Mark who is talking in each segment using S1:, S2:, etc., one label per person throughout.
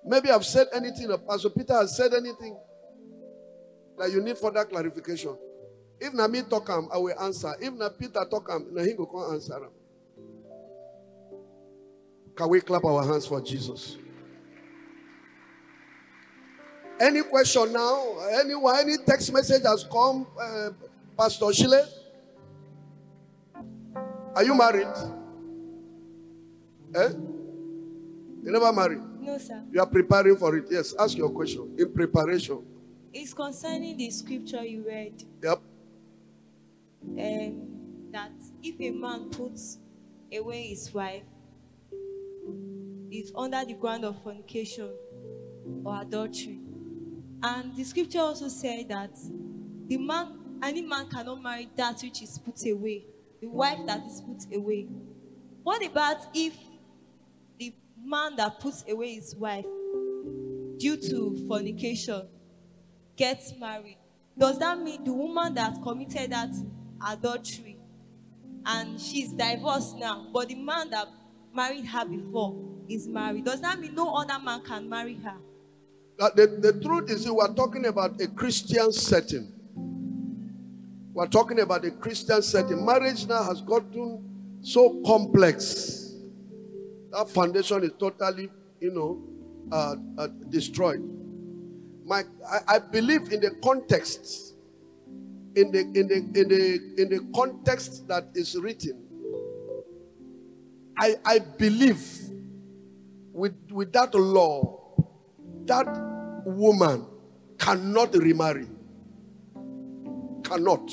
S1: Maybe I've said anything, or Pastor Peter has said anything that you need further clarification. If na me talk him, I will answer. If na Peter talk him, na him go come answer him. Can we clap our hands for Jesus? Any question now? Anyone? Any text message has come? Pastor Shile? Are you married? You never married?
S2: No, sir.
S1: You are preparing for it. Yes, ask your question. In preparation.
S2: It's concerning the scripture you read.
S1: Yep.
S2: That if a man puts away his wife, it's under the ground of fornication or adultery. And the scripture also said that any man cannot marry that which is put away, the wife that is put away. What about if the man that puts away his wife due to fornication gets married? Does that mean the woman that committed that adultery and she's divorced now, but the man that married her before is married, does that mean no other man can marry her?
S1: The truth is, we're talking about a Christian setting. We're talking about a Christian setting. Marriage now has gotten so complex. That foundation is totally, destroyed. I believe in the context, in the context that is written. I believe with that law, that woman cannot remarry. Cannot.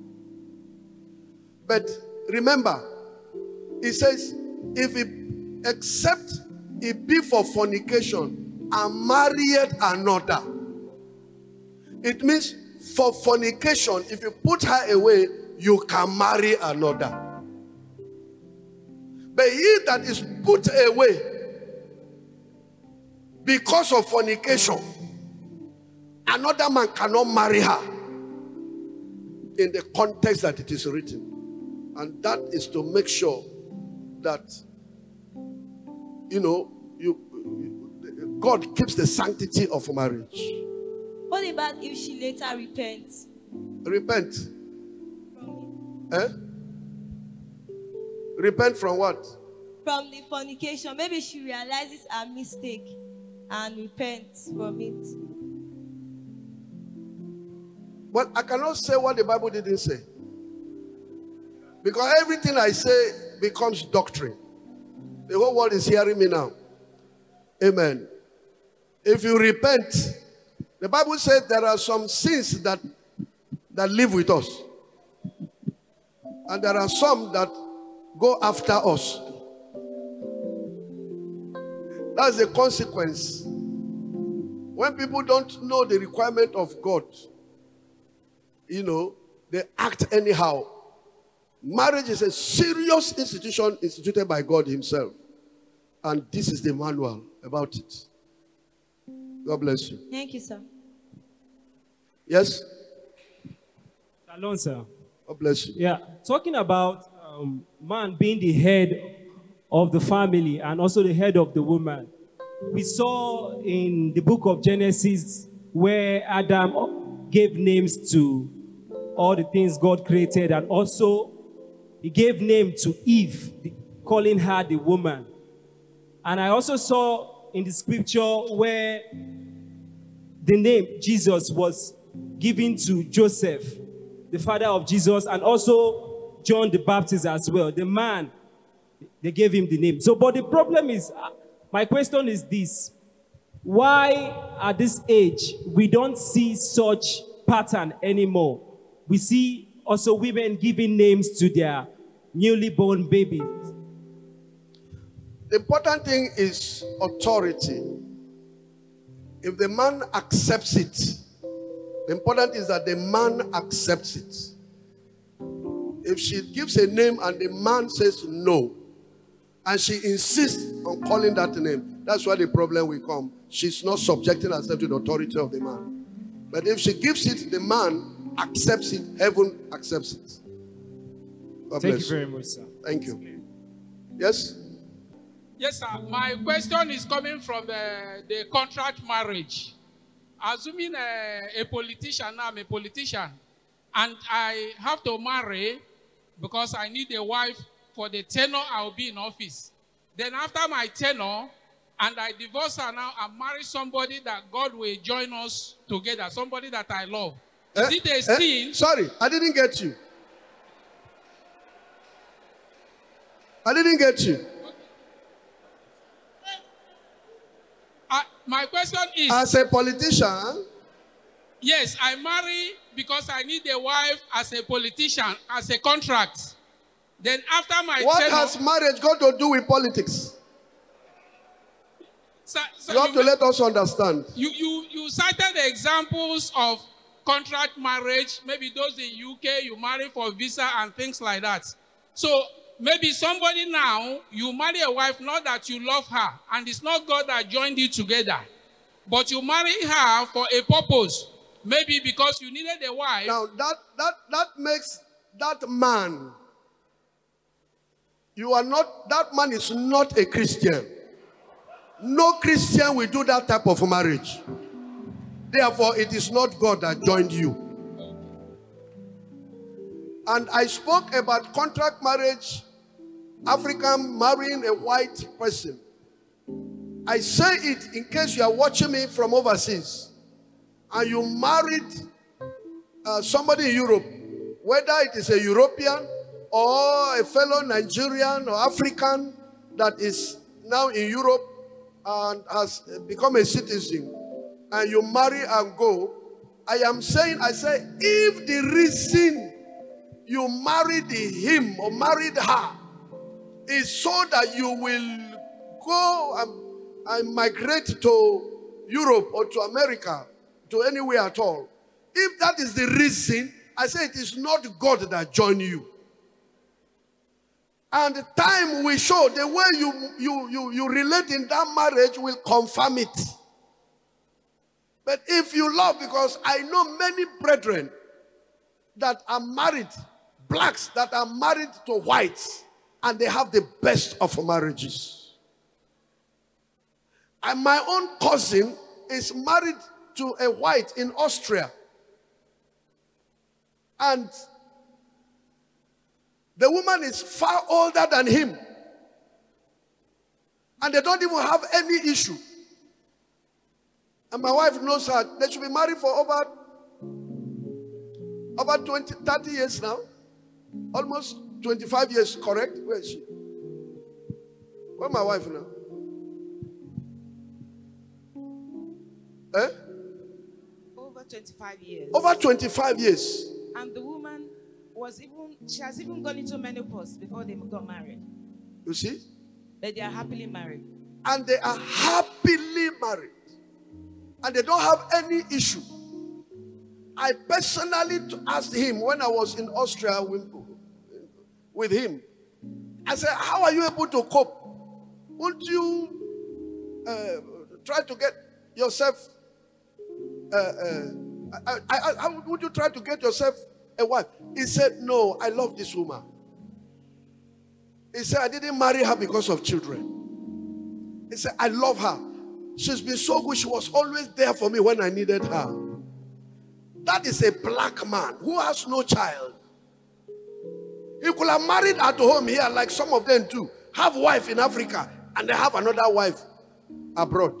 S1: But remember, it says, except it be for fornication and married another. It means for fornication, if you put her away, you can marry another. But he that is put away because of fornication, another man cannot marry her in the context that it is written. And that is to make sure that, God keeps the sanctity of marriage.
S2: What about if she later repents?
S1: Repent? Repent from what?
S2: From the fornication. Maybe she realizes her mistake and repents from it.
S1: But I cannot say what the Bible didn't say. Because everything I say becomes doctrine. The whole world is hearing me now. Amen. If you repent, the Bible said there are some sins that live with us. And there are some that go after us. That's the consequence. When people don't know the requirement of God, they act anyhow. Marriage is a serious institution instituted by God himself. And this is the manual about it. God bless you.
S2: Thank you, sir.
S1: Yes?
S3: Shalom, sir.
S1: God bless you.
S3: Yeah, talking about man being the head of the family and also the head of the woman. We saw in the book of Genesis where Adam gave names to all the things God created, and also he gave name to Eve, calling her the woman. And I also saw in the scripture where the name Jesus was given to Joseph, the father of Jesus, and also John the Baptist as well. The man, they gave him the name. So, but the problem is, my question is this: why at this age we don't see such pattern anymore? We see also women giving names to their newly born babies.
S1: The important thing is authority. If the man accepts it, the important is that the man accepts it. If she gives a name and the man says no, and she insists on calling that name, that's where the problem will come. She's not subjecting herself to the authority of the man. But if she gives it, the man accepts it, heaven accepts it. God
S3: Thank
S1: bless
S3: you very much, sir.
S1: Thank you. Yes?
S4: Yes, sir. My question is coming from the contract marriage. Assuming a politician, now I'm a politician, and I have to marry because I need a wife for the tenure I'll be in office. Then after my tenure, and I divorce her now, I marry somebody that God will join us together, somebody that I love. Is it a sin?
S1: Sorry, I didn't get you. I didn't get you.
S4: My question is...
S1: As a politician...
S4: Yes, I marry because I need a wife as a politician, as a contract. Then after my
S1: What
S4: tenure,
S1: has marriage got to do with politics?
S4: So
S1: you have to let us understand.
S4: You cited the examples of contract marriage. Maybe those in UK, you marry for visa and things like that. So maybe somebody now, you marry a wife, not that you love her, and it's not God that joined you together, but you marry her for a purpose. Maybe because you needed a wife.
S1: Now that makes that man, that man is not a Christian. No Christian will do that type of marriage. Therefore, it is not God that joined you. And I spoke about contract marriage, African marrying a white person. I say it in case you are watching me from overseas and you married somebody in Europe, whether it is a European or a fellow Nigerian or African that is now in Europe and has become a citizen, and you marry and go, I say, if the reason you married him or married her is so that you will go and migrate to Europe or to America, to anywhere at all, if that is the reason, I say it is not God that joined you. And the time will show, the way you relate in that marriage will confirm it. But if you love, because I know many brethren that are married, blacks that are married to whites, and they have the best of marriages. And my own cousin is married to a white in Austria. And the woman is far older than him. And they don't even have any issue. And my wife knows her. They should be married for over 20, 30 years now. Almost 25 years, correct? Where is she? Where's my wife now?
S5: Over 25 years.
S1: Over 25 years.
S5: And the woman she has even gone into menopause before they got married.
S1: You see?
S5: But they are happily married.
S1: And they are happily married. And they don't have any issue. I personally asked him when I was in Austria with him. I said, how are you able to cope? Won't you try to get yourself how would you try to get yourself a wife? He said, no, I love this woman. He said, I didn't marry her because of children. He said, I love her. She's been so good. She was always there for me when I needed her. That is a black man who has no child. He could have married at home here like some of them do. Have a wife in Africa and they have another wife abroad.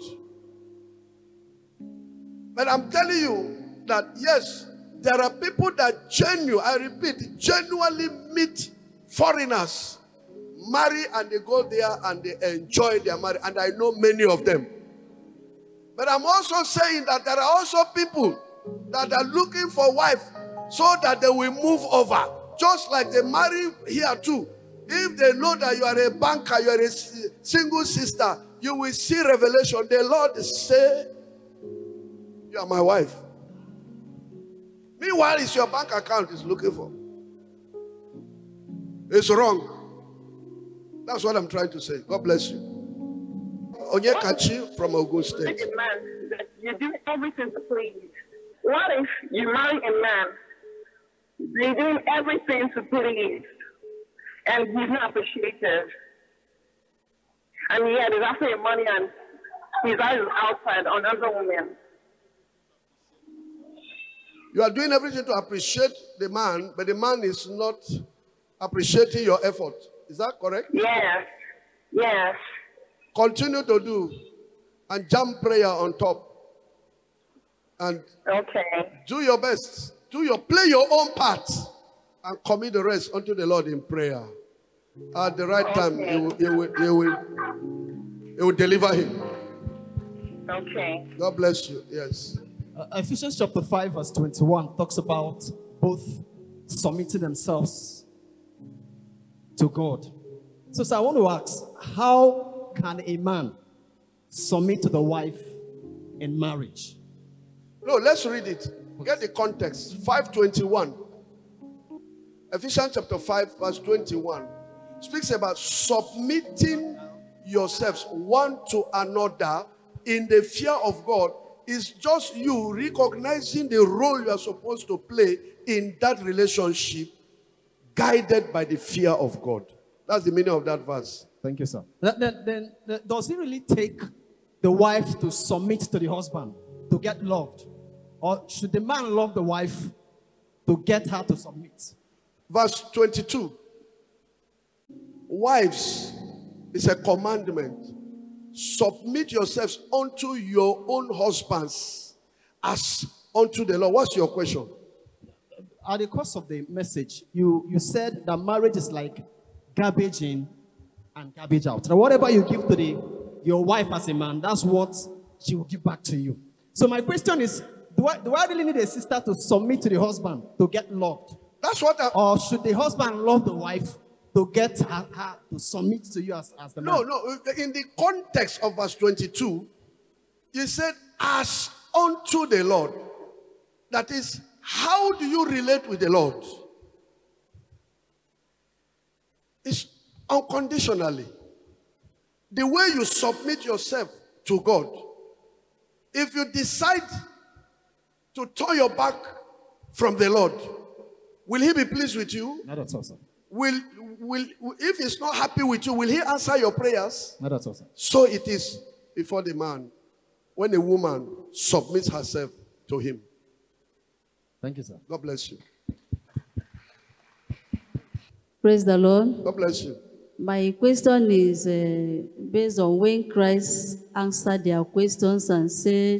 S1: But I'm telling you that yes, there are people that genuinely meet foreigners, marry, and they go there and they enjoy their marriage. And I know many of them. But I'm also saying that there are also people that are looking for wife so that they will move over. Just like they marry here too. If they know that you are a banker, you are a single sister, you will see revelation. The Lord say, you are my wife. Meanwhile, it's your bank account is looking for. It's wrong. That's what I'm trying to say. God bless you. Onyekachi from Ogun State.
S6: Man, that you do everything to please. What if you marry a man, you're doing everything to please, and he's not appreciative? and yet he's after your money and his eyes is outside on other women.
S1: You are doing everything to appreciate the man, but the man is not appreciating your effort. Is that correct?
S6: Yes. Yes.
S1: Continue to do and jump prayer on top. And
S6: Okay.
S1: do your best. Play your own part and commit the rest unto the Lord in prayer. At the right time, He will deliver him.
S6: Okay.
S1: God bless you. Yes.
S7: Ephesians chapter 5 verse 21 talks about both submitting themselves to God. So I want to ask, how can a man submit to the wife in marriage?
S1: No, let's read it. Get the context. 5:21. Ephesians chapter 5 verse 21 speaks about submitting yourselves one to another in the fear of God. Is just you recognizing the role you are supposed to play in that relationship, guided by the fear of God. That's the meaning of that verse.
S7: Thank you, sir. Then does it really take the wife to submit to the husband to get loved? Or should the man love the wife to get her to submit?
S1: Verse 22. Wives, is a commandment. Submit yourselves unto your own husbands as unto the Lord. What's your question?
S7: At the course of the message, you said that marriage is like garbage in and garbage out. Now, whatever you give to your wife as a man, that's what she will give back to you. So my question is, do I really need a sister to submit to the husband to get loved?
S1: That's what
S7: or should the husband love the wife to get her to submit to you as the man?
S1: No. In the context of verse 22, you said, as unto the Lord. That is, how do you relate with the Lord? It's unconditionally. The way you submit yourself to God. If you decide to turn your back from the Lord, will He be pleased with you?
S7: Not at all, sir.
S1: If He's not happy with you, will He answer your prayers?
S7: Not at all, sir.
S1: So it is before the man when a woman submits herself to him.
S7: Thank you, sir.
S1: God bless you.
S8: Praise the Lord.
S1: God bless you.
S8: My question is based on when Christ answered their questions and said,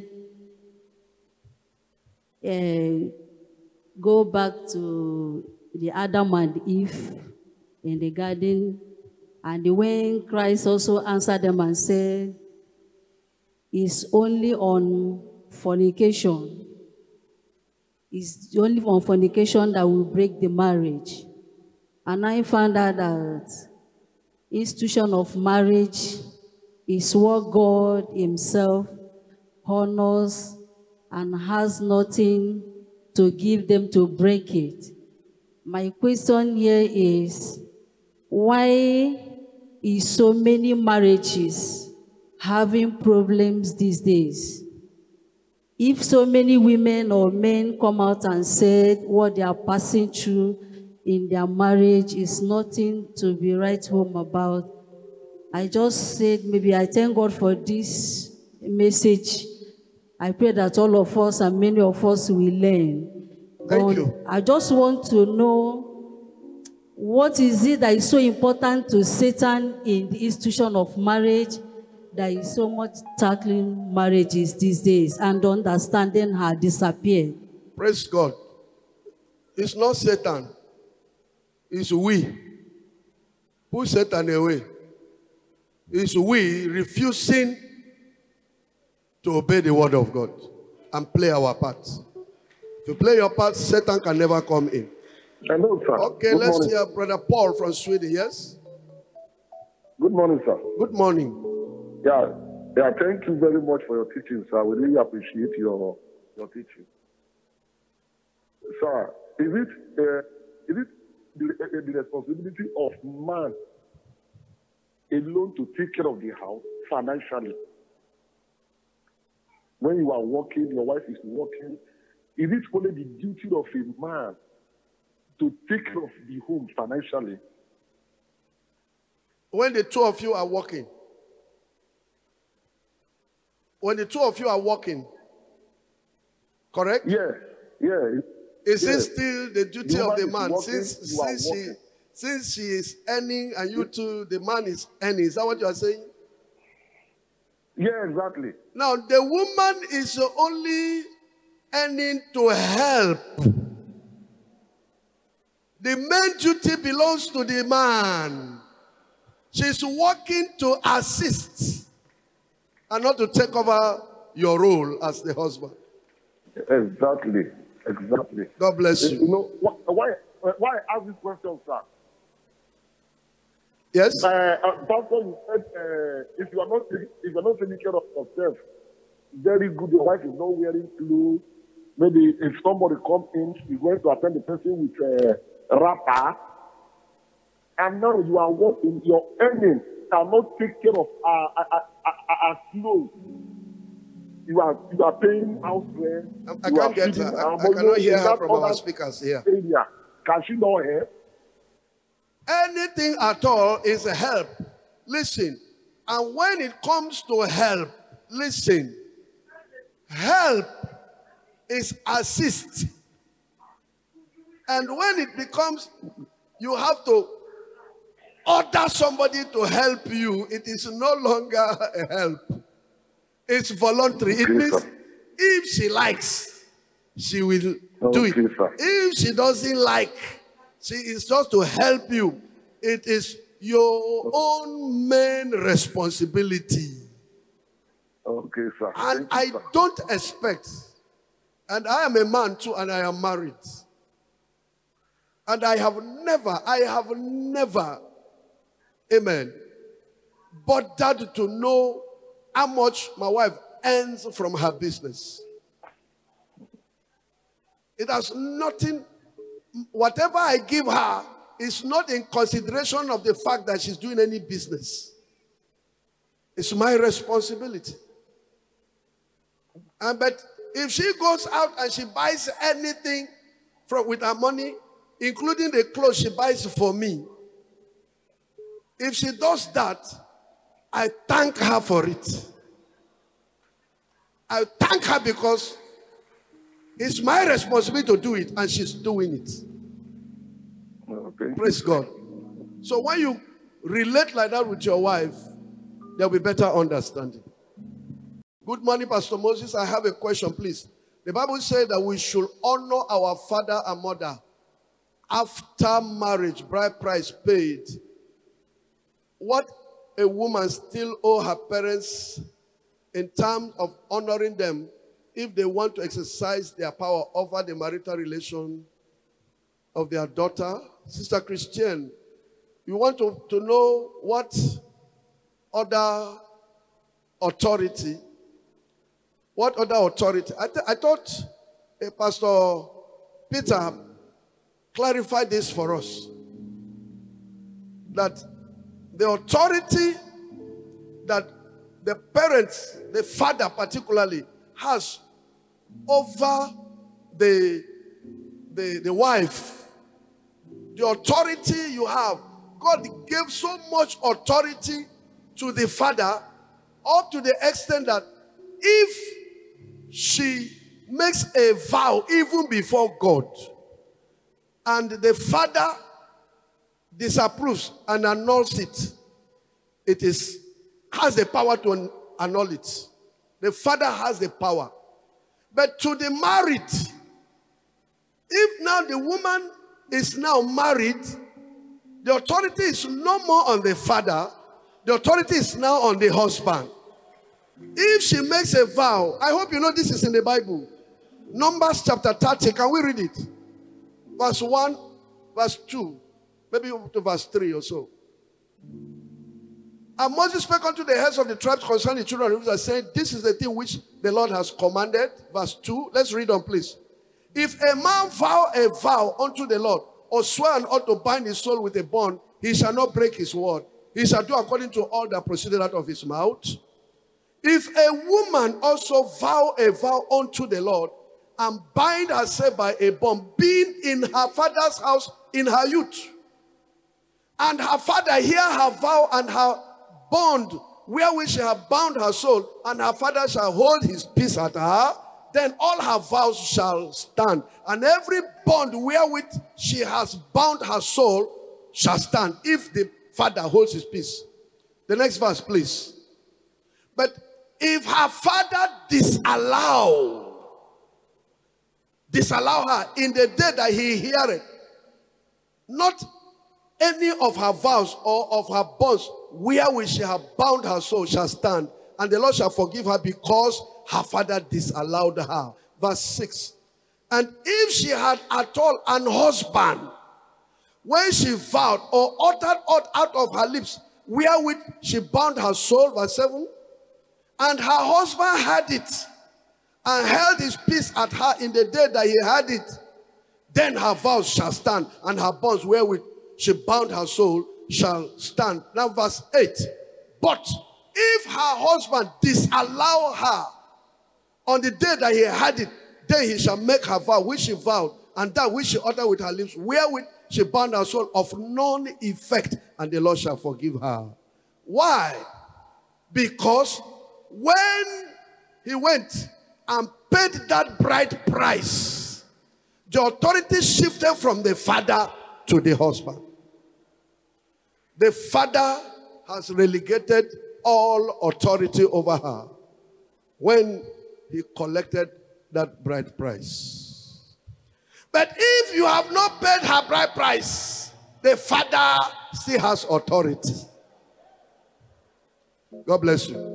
S8: go back to the Adam and Eve in the garden. And when Christ also answered them and said, it's only on fornication. It's only on fornication that will break the marriage. And I found out that institution of marriage is what God Himself honors and has nothing to give them to break it. My question here is, why is so many marriages having problems these days? If so many women or men come out and said what they are passing through in their marriage is nothing to be right home about, I just said maybe I thank God for this message. I pray that all of us and many of us will learn.
S1: Thank you.
S8: I just want to know, what is it that is so important to Satan in the institution of marriage that is so much tackling marriages these days and understanding her disappeared?
S1: Praise God. It's not Satan. It's we. Push Satan away. It's we refusing to obey the word of God and play our part. If you play your part, Satan can never come in.
S9: Hello, sir.
S1: Okay,
S9: Good
S1: let's
S9: morning.
S1: hear Brother Paul from Sweden, yes?
S9: Good morning, sir.
S1: Good morning.
S9: Yeah, thank you very much for your teaching, sir. We really appreciate your teaching. Sir, is it the responsibility of man alone to take care of the house financially? When you are working, your wife is working, is it only the duty of a man to take care of the home financially?
S1: When the two of you are working, when the two of you are working, correct?
S9: Yeah.
S1: Is it
S9: Yes.
S1: still the duty of the
S9: Woman is
S1: man?
S9: working, you are
S1: Since she is earning and you too, the man is earning. Is that what you are saying?
S9: Yeah, exactly.
S1: Now, the woman is only earning to help. The main duty belongs to the man. She's working to assist and not to take over your role as the husband.
S9: Exactly.
S1: God bless
S9: You
S1: you.
S9: know, why I ask this question, sir?
S1: Yes?
S9: Pastor, you said if you are not taking care of yourself, very good. Your wife is not wearing clothes. Maybe if somebody comes in, you're going to attend the person with a wrapper, and now you are working. Your earnings cannot take care of clothes. You are paying house rent.
S1: I can't get her. I cannot hear her from our speakers here.
S9: Area. Can she not help?
S1: Anything at all is a help. Listen. And when it comes to help, listen. Help is assist. And when it becomes, you have to order somebody to help you, it is no longer a help. It's voluntary. It means if she likes, she will do it. If she doesn't like, she is just to help you. It is your own main responsibility.
S9: Okay, sir.
S1: And I don't expect, and I am a man too, and I am married. And I have never, amen, bothered to know how much my wife earns from her business. It has nothing, whatever I give her is not in consideration of the fact that she's doing any business. It's my responsibility. But if she goes out and she buys anything with her money, including the clothes she buys for me, if she does that, I thank her for it. I thank her because it's my responsibility to do it, and she's doing it.
S9: Okay.
S1: Praise God. So when you relate like that with your wife, there'll be better understanding. Good morning, Pastor Moses. I have a question, please. The Bible says that we should honor our father and mother after marriage, bride price paid. What a woman still owe her parents in terms of honoring them if they want to exercise their power over the marital relation of their daughter? Sister Christian, you want to know what other authority? I thought Pastor Peter clarified this for us. That the authority that the parents, the father particularly, has over the wife, the authority you have, God gave so much authority to the father up to the extent that if she makes a vow even before God and the father disapproves and annuls it, it has the power to annul it. The father has the power. But to the married, if now the woman is now married, the authority is no more on the father. The authority is now on the husband. If she makes a vow, I hope you know this is in the Bible. Numbers chapter 30, can we read it? Verse 1, verse 2, maybe to verse 3 or so. And Moses spake unto the heads of the tribes concerning the children of Israel, saying, this is the thing which the Lord has commanded. Verse 2, let's read on, please. If a man vow a vow unto the Lord, or swear an oath to bind his soul with a bond, he shall not break his word. He shall do according to all that proceeded out of his mouth. If a woman also vow a vow unto the Lord, and bind herself by a bond, being in her father's house in her youth, and her father hear her vow and her bond wherewith she hath bound her soul, and her father shall hold his peace at her, then all her vows shall stand. And every bond wherewith she has bound her soul shall stand, if the father holds his peace. The next verse, please. But if her father disallow her in the day that he heareth, not any of her vows or of her bonds wherewith she hath bound her soul shall stand, and the Lord shall forgive her because her father disallowed her. Verse 6. And if she had at all an husband, when she vowed or uttered out of her lips wherewith she bound her soul, verse 7, and her husband had it, and held his peace at her in the day that he had it, then her vows shall stand, and her bonds wherewith she bound her soul shall stand. Now verse 8. But if her husband disallow her on the day that he had it, then he shall make her vow which she vowed, and that which she uttered with her lips, wherewith she bound her soul, of none effect, and the Lord shall forgive her. Why? Because when he went and paid that bride price, the authority shifted from the father to the husband. The father has relegated all authority over her when he collected that bride price. But if you have not paid her bride price, the father still has authority. God bless you.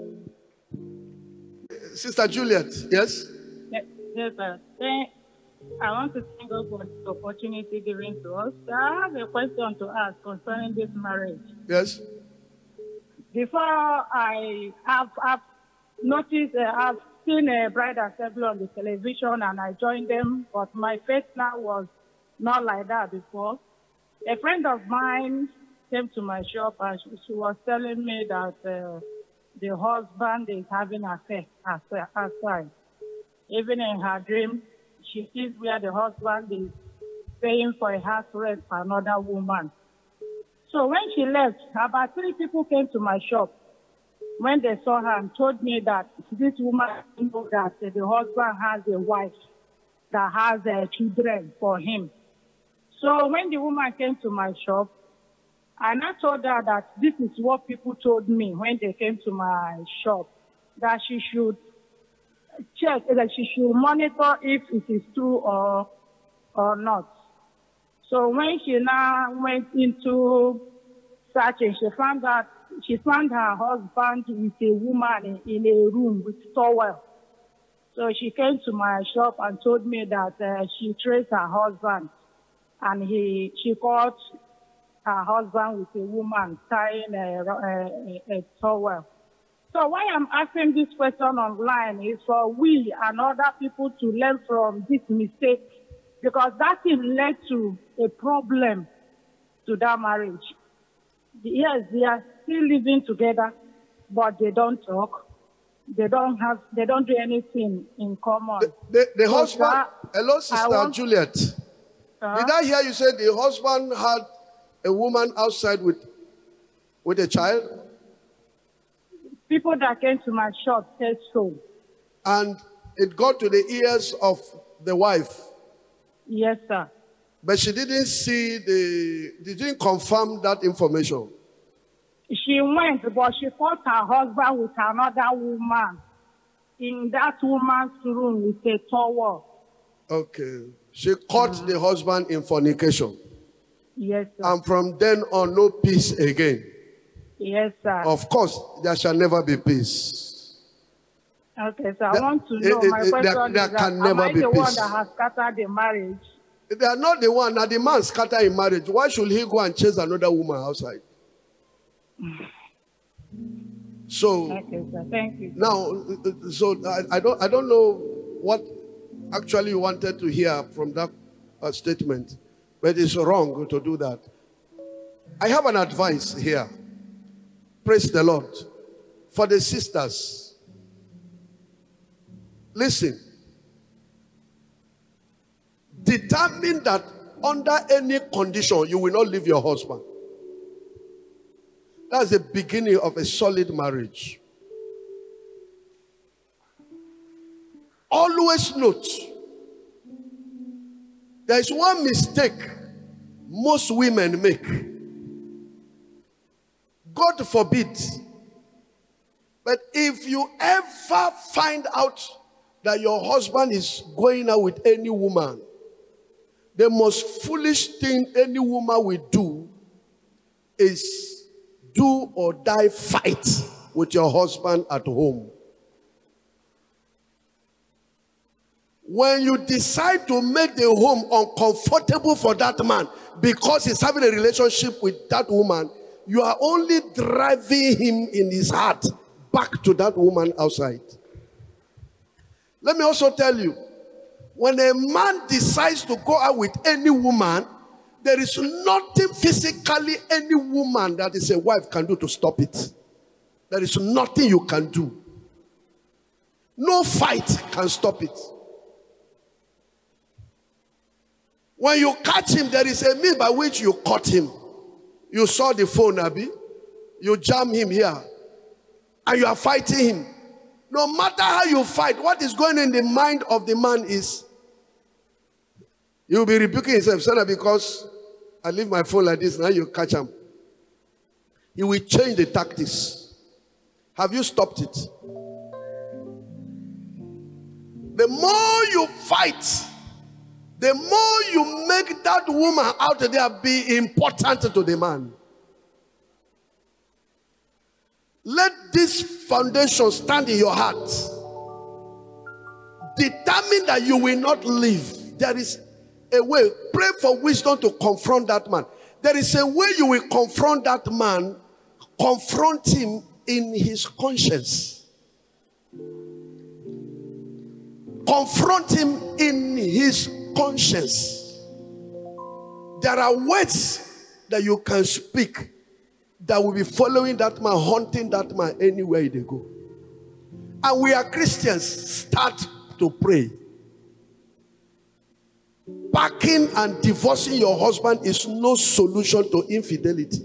S1: Sister Juliet, yes?
S10: Yes, sir. I want to thank God for the opportunity given to us. I have a question to ask concerning this marriage.
S1: Yes.
S10: Before I have noticed, I've seen a bride assembly on the television and I joined them, but my faith now was not like that before. A friend of mine came to my shop and she was telling me that the husband is having an affair outside. Even in her dream, she sees where the husband is paying for a house rent for another woman. So when she left, about 3 people came to my shop when they saw her and told me that this woman knows that the husband has a wife that has children for him. So when the woman came to my shop, and I told her that this is what people told me when they came to my shop, that she should check, that she should monitor if it is true or not. So when she now went into searching, she found her husband with a woman in a room with towel. So she came to my shop and told me that she traced her husband, and she caught her husband with a woman tying a towel. So why I'm asking this question online is for we and other people to learn from this mistake, because that thing led to a problem to that marriage. Yes, they are still living together, but they don't talk. They don't do anything in common.
S1: The husband, hello, Sister Juliet. Did I hear you say the husband had a woman outside with a child?
S10: People that came to my shop said so.
S1: And it got to the ears of the wife?
S10: Yes, sir.
S1: But she didn't didn't confirm that information.
S10: She went, but she caught her husband with another woman in that woman's room with a towel.
S1: Okay. She caught the husband in fornication.
S10: Yes, sir.
S1: And from then on, no peace again.
S10: Yes, sir.
S1: Of course, there shall never be peace.
S10: Okay, so I want to know, my question is, am I the one that has scattered the marriage?
S1: They are not the one. Now the man scattered in marriage. Why should he go and chase another woman outside? So,
S10: okay, sir. Thank you.
S1: Now, so I don't know what actually you wanted to hear from that statement, but it's wrong to do that. I have an advice here. Praise the Lord. For the sisters, listen. Determine that under any condition you will not leave your husband. That's the beginning of a solid marriage. Always note, there is one mistake most women make. God forbid. But if you ever find out that your husband is going out with any woman, the most foolish thing any woman will do is do or die fight with your husband at home. When you decide to make the home uncomfortable for that man because he's having a relationship with that woman, you are only driving him in his heart back to that woman outside. Let me also tell you, when a man decides to go out with any woman, there is nothing physically any woman that is a wife can do to stop it. There is nothing you can do. No fight can stop it. When you catch him, there is a means by which you caught him. You saw the phone, Abi. You jam him here. And you are fighting him. No matter how you fight, what is going on in the mind of the man is, he will be rebuking himself. So because I leave my phone like this, now you catch him. He will change the tactics. Have you stopped it? The more you fight, the more you make that woman out there be important to the man. Let this foundation stand in your heart. Determine that you will not leave. There is a way. Pray for wisdom to confront that man. There is a way you will confront that man. Confront him in his conscience. Confront him in his conscience. There are words that you can speak that will be following that man, haunting that man anywhere they go. And we are Christians. Start to pray. Packing and divorcing your husband is no solution to infidelity.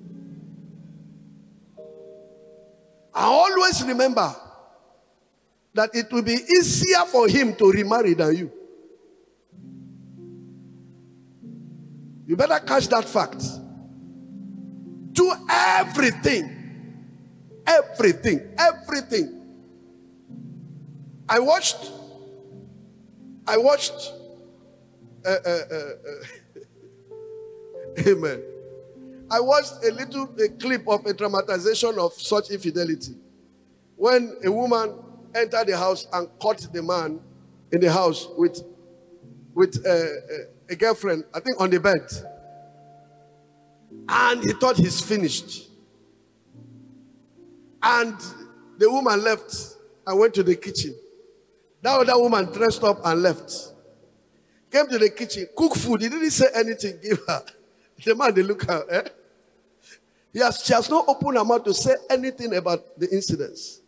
S1: I always remember that it will be easier for him to remarry than you. You better catch that fact. Do everything. Everything. Everything. I watched amen. I watched a clip of a dramatization of such infidelity. When a woman entered the house and caught the man in the house with a girlfriend, I think on the bed. And he thought he's finished. And the woman left and went to the kitchen. That other woman dressed up and left. Came to the kitchen, cooked food. He didn't say anything, give her. The man, they look at her. She has not opened her mouth to say anything about the incidents.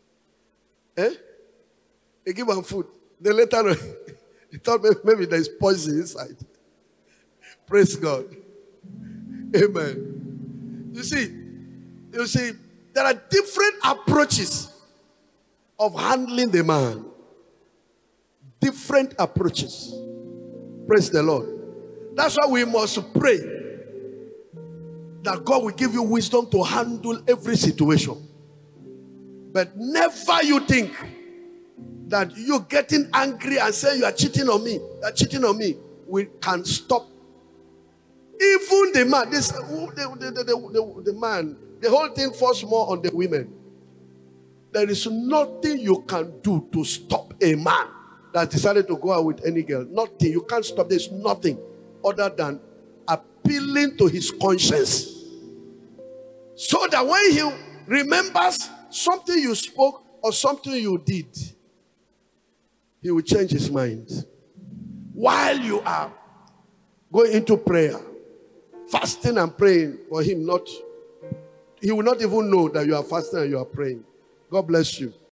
S1: They give her food. Then later, he thought maybe there's poison inside. Praise God. Amen. You see, there are different approaches of handling the man. Different approaches. Praise the Lord. That's why we must pray that God will give you wisdom to handle every situation. But never you think that you getting angry and saying you are cheating on me, we can stop. Even the man, the man, the whole thing falls more on the women. There is nothing you can do to stop a man that decided to go out with any girl. Nothing. You can't stop. There's nothing other than appealing to his conscience. So that when he remembers something you spoke or something you did, he will change his mind. While you are going into prayer, fasting and praying for him, he will not even know that you are fasting and you are praying. God bless you.